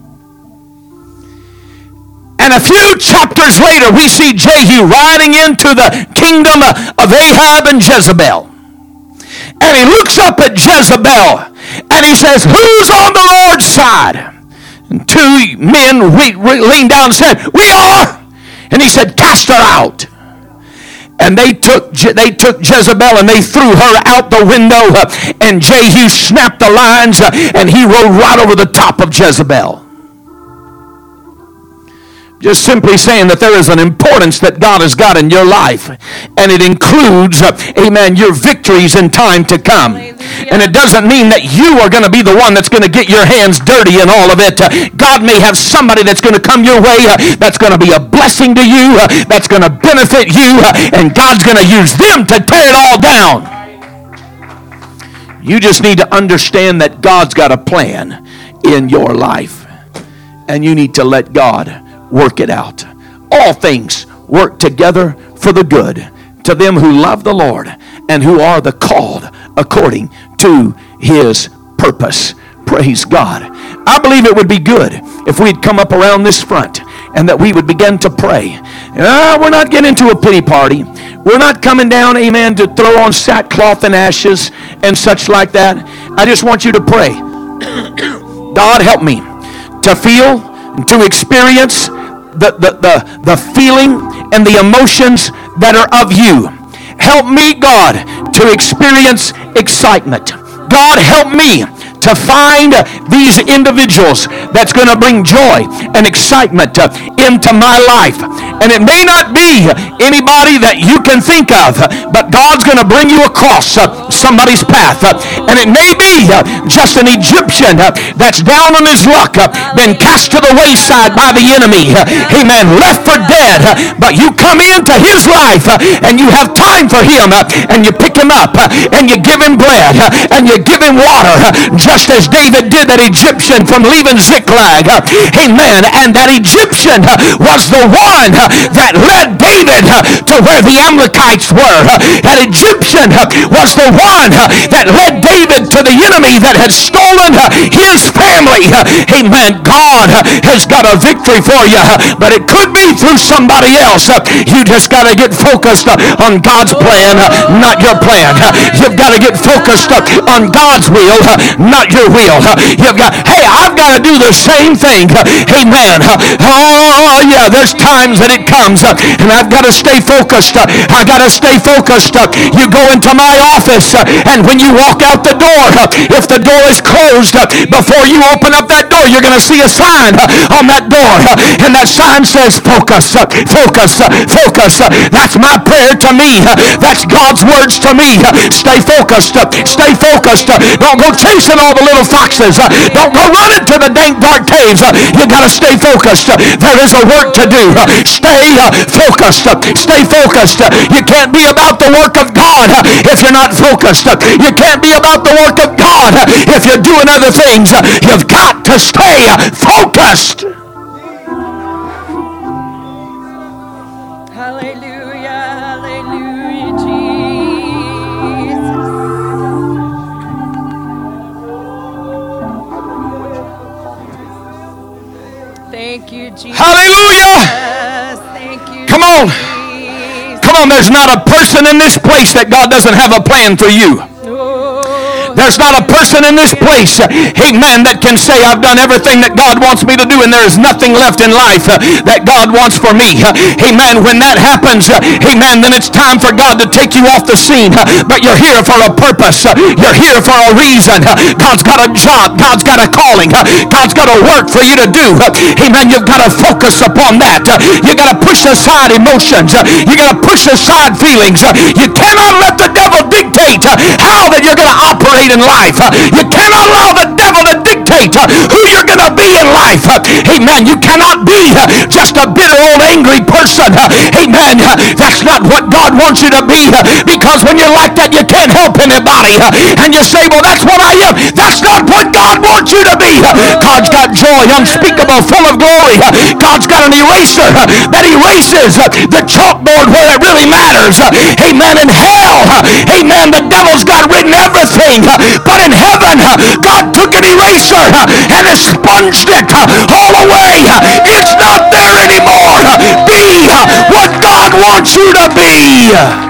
And a few chapters later, we see Jehu riding into the kingdom of Ahab and Jezebel. And he looks up at Jezebel, and he says, "Who's on the Lord's side?" And two men leaned down and said, "We are." And he said, "Cast her out." And they took Jezebel and they threw her out the window. And Jehu snapped the lines and he rode right over the top of Jezebel. Just simply saying that there is an importance that God has got in your life. And it includes, amen, your victories in time to come. Hallelujah. And it doesn't mean that you are going to be the one that's going to get your hands dirty in all of it. God may have somebody that's going to come your way that's going to be a blessing to you, that's going to benefit you, and God's going to use them to tear it all down. You just need to understand that God's got a plan in your life. and you need to let God work it out. All things work together for the good to them who love the Lord and who are the called according to His purpose. Praise God. I believe it would be good if we'd come up around this front and that we would begin to pray. We're not getting into a pity party. We're not coming down, amen, to throw on sackcloth and ashes and such like that. I just want you to pray. God, help me to feel and to experience the feeling and the emotions that are of you. Help me, God, to experience excitement. God, help me to find these individuals that's going to bring joy and excitement into my life. And it may not be anybody that you can think of, but God's going to bring you across somebody's path. And it may be just an Egyptian that's down on his luck, been cast to the wayside by the enemy, amen, left for dead. But you come into his life and you have time for him, and you pick him up and you give him bread and you give him water, just as David did that Egyptian from leaving Ziklag. Amen. And that Egyptian was the one that led David to where the Amalekites were. That Egyptian was the one that led David to the enemy that had stolen his family. Amen. God has got a victory for you, but it could be through somebody else. You just got to get focused on God's plan, not your plan. You've got to get focused on God's will, not your will. You've got, hey, I've got to do the same thing. Amen. Oh, yeah, there's times that it comes, and I've got to stay focused. I've got to stay focused. You go into my office, and when you walk out the door, if the door is closed, before you open up that door, you're going to see a sign on that door, and that sign says, focus, focus, focus. That's my prayer to me. That's God's words to me. Stay focused. Stay focused. Don't go chasing all the little foxes. Don't go running to the dank dark caves. You got to stay focused. There is a work to do. Stay focused. Stay focused. You can't be about the work of God if you're not focused. You can't be about the work of God if you're doing other things. You've got to stay focused. Hallelujah, hallelujah, Jesus. Thank you, Jesus. Hallelujah. Thank you. Come on. Jesus. Come on, there's not a person in this place that God doesn't have a plan for you. There's not a person in this place, amen, that can say, I've done everything that God wants me to do and there is nothing left in life that God wants for me. Amen. When that happens, amen, then it's time for God to take you off the scene. But you're here for a purpose. You're here for a reason. God's got a job. God's got a calling. God's got a work for you to do. Amen. You've got to focus upon that. You got to push aside emotions. You got to push aside feelings. You cannot let the devil dictate how that you're going to operate in life. You cannot allow the devil to dictate who you're going to be in life. Amen. You cannot be just a bitter old angry person. Amen. That's not what God wants you to be, because when you're like that you can't help anybody. And you say, well, that's what I am. That's not what God wants you to be. God's got joy unspeakable, full of glory. God's got an eraser that erases the chalkboard where it really matters. Amen. In hell, amen, the devil's got written everything. But in heaven, God took an eraser and expunged it all away. It's not there anymore. Be what God wants you to be.